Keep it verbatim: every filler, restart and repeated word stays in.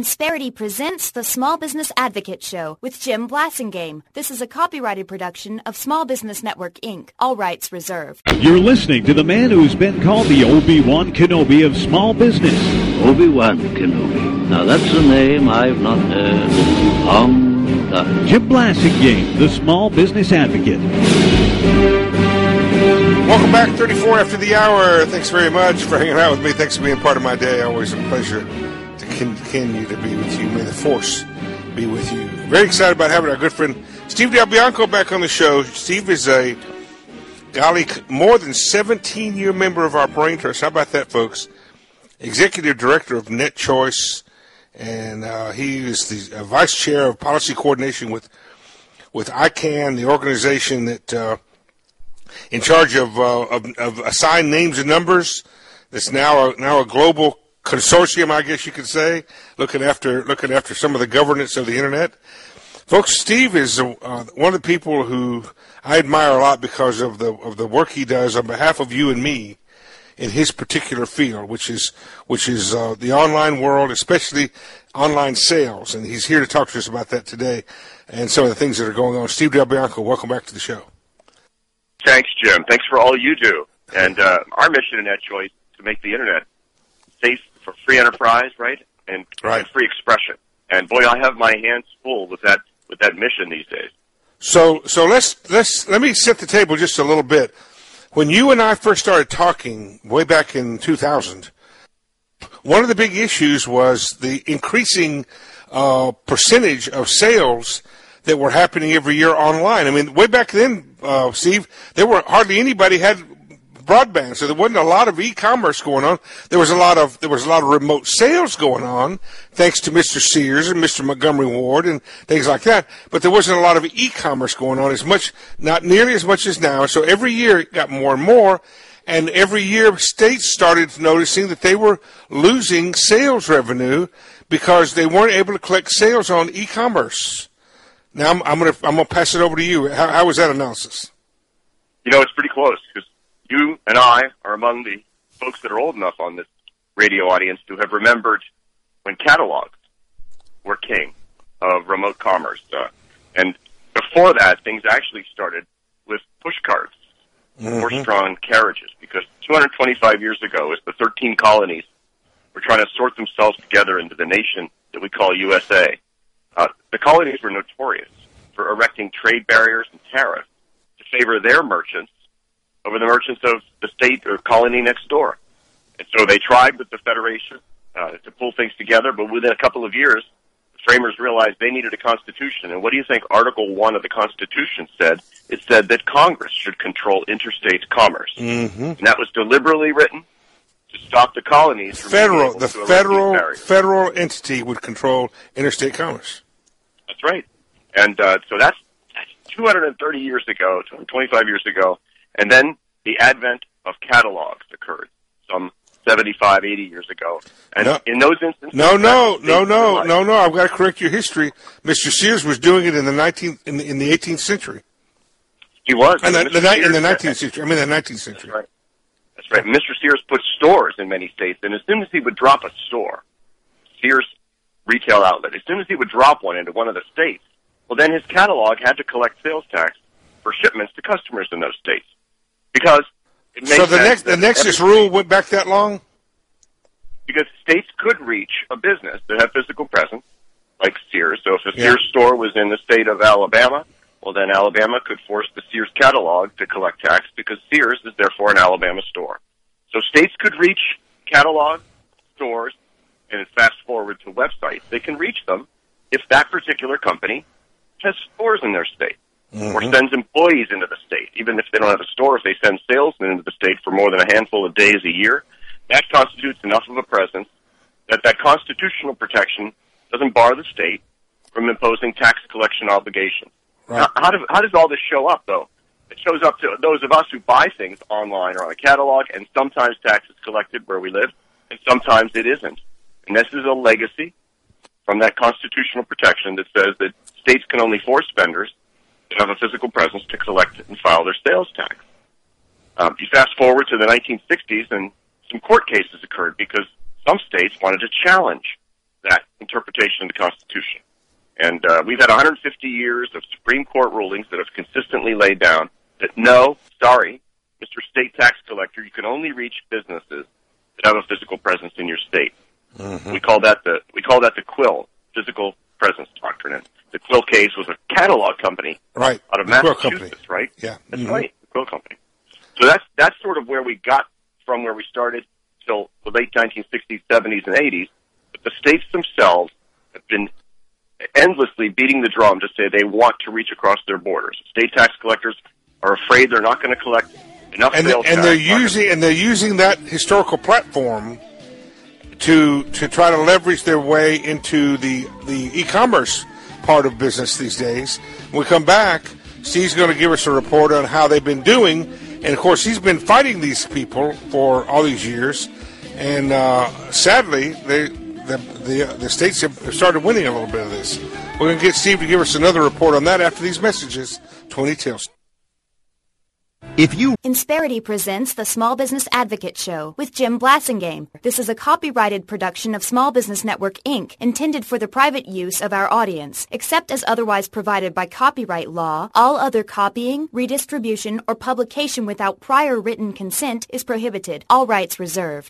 Insperity presents the Small Business Advocate Show with Jim Blasingame. This is a copyrighted production of Small Business Network, Incorporated. All rights reserved. You're listening to the man who's been called the Obi-Wan Kenobi of small business. Obi-Wan Kenobi. Now that's a name I've not heard in a long time. Jim Blasingame, the Small Business Advocate. Welcome back, thirty-four after the hour. Thanks very much for hanging out with me. Thanks for being part of my day. Always a pleasure to continue to be with you. May the force be with you. Very excited about having our good friend Steve Del Bianco back on the show. Steve is a, golly, more than seventeen-year member of our Brain Trust. How about that, folks? Executive Director of NetChoice, and uh, he is the uh, Vice Chair of Policy Coordination with, with I CANN, the organization that... Uh, in charge of, uh, of of assigned names and numbers. That's now a, now a global consortium, I guess you could say, looking after looking after some of the governance of the internet. Folks, Steve is uh, one of the people who I admire a lot because of the of the work he does on behalf of you and me in his particular field, which is which is uh, the online world, especially online sales. And he's here to talk to us about that today and some of the things that are going on. Steve Del Bianco, welcome back to the show. Thanks, Jim. Thanks for all you do. And uh, our mission in NetChoice is to make the Internet safe for free enterprise, right, and, right. and free expression. And, boy, I have my hands full with that with that mission these days. So so let's let's let me set the table just a little bit. When you and I first started talking way back in two thousand, one of the big issues was the increasing uh, percentage of sales that were happening every year online. I mean, way back then, uh, Steve, there were hardly anybody had broadband, so there wasn't a lot of e-commerce going on. There was a lot of there was a lot of remote sales going on, thanks to Mister Sears and Mister Montgomery Ward and things like that. But there wasn't a lot of e-commerce going on as much, not nearly as much as now. So every year it got more and more, and every year states started noticing that they were losing sales revenue because they weren't able to collect sales on e-commerce. Now I'm, I'm going to I'm going to pass it over to you. How, how was that analysis? You know, it's pretty close because you and I are among the folks that are old enough on this radio audience to have remembered when catalogs were king of remote commerce. Uh, and before that, things actually started with push carts, mm-hmm. horse-drawn carriages, because two hundred twenty-five years ago, as the thirteen colonies were trying to sort themselves together into the nation that we call U S A, Uh, the colonies were notorious for erecting trade barriers and tariffs to favor their merchants over the merchants of the state or colony next door. And so they tried with the Federation uh, to pull things together, but within a couple of years, the framers realized they needed a constitution. And what do you think Article one of the Constitution said? It said that Congress should control interstate commerce. Mm-hmm. And that was deliberately written to stop the colonies from federal, the to federal federal entity would control interstate commerce. That's right. And uh, so that's, that's two hundred thirty years ago, two hundred twenty-five years ago, and then the advent of catalogs occurred some seventy-five, eighty years ago. And no, in those instances... No, no, no, no, no, no, I've got to correct your history. Mister Sears was doing it in the nineteenth, in the, in the eighteenth century. He was. And the, the, Sears, in the nineteenth century. I mean, the nineteenth century. That's right. That's right. Mister Sears put stores in many states, and as soon as he would drop a store, Sears retail outlet, as soon as he would drop one into one of the states, well, then his catalog had to collect sales tax for shipments to customers in those states. Because it makes So the, next, the Nexus rule went back that long? Because states could reach a business that had physical presence, like Sears. So if a Yeah. Sears store was in the state of Alabama, well, then Alabama could force the Sears catalog to collect tax because Sears is therefore an Alabama store. So states could reach catalog stores, and fast forward to websites. They can reach them if that particular company has stores in their state mm-hmm. or sends employees into the state. Even if they don't have a store, if they send salesmen into the state for more than a handful of days a year, that constitutes enough of a presence that that constitutional protection doesn't bar the state from imposing tax collection obligations. Right. Now, how, do, how does all this show up, though? It shows up to those of us who buy things online or on a catalog, and sometimes tax is collected where we live, and sometimes it isn't. And this is a legacy from that constitutional protection that says that states can only force vendors to have a physical presence to collect and file their sales tax. Um, you fast forward to the nineteen sixties, and some court cases occurred because some states wanted to challenge that interpretation of the Constitution. And uh, we've had one hundred fifty years of Supreme Court rulings that have consistently laid down that no, sorry, Mister State Tax Collector, you can only reach businesses that have a physical presence in your state. Mm-hmm. We call that the we call that the Quill, Physical Presence Doctrine. And the Quill case was a catalog company right. out of the Massachusetts, right? Yeah. That's mm-hmm. right, the Quill Company. So that's that's sort of where we got from where we started till the late nineteen sixties, seventies, and eighties. But the states themselves have been endlessly beating the drum to say they want to reach across their borders. State tax collectors are afraid they're not going to collect enough and sales the, and tax. they're using and they're using that historical platform to to try to leverage their way into the the e-commerce part of business these days. When we come back, Steve's going to give us a report on how they've been doing, and of course he's been fighting these people for all these years, and uh, sadly they. The, the, the states have started winning a little bit of this. We're going to get Steve to give us another report on that after these messages. twenty Tales. If you Insperity presents the Small Business Advocate Show with Jim Blasingame. This is a copyrighted production of Small Business Network, Incorporated, intended for the private use of our audience. Except as otherwise provided by copyright law, all other copying, redistribution, or publication without prior written consent is prohibited. All rights reserved.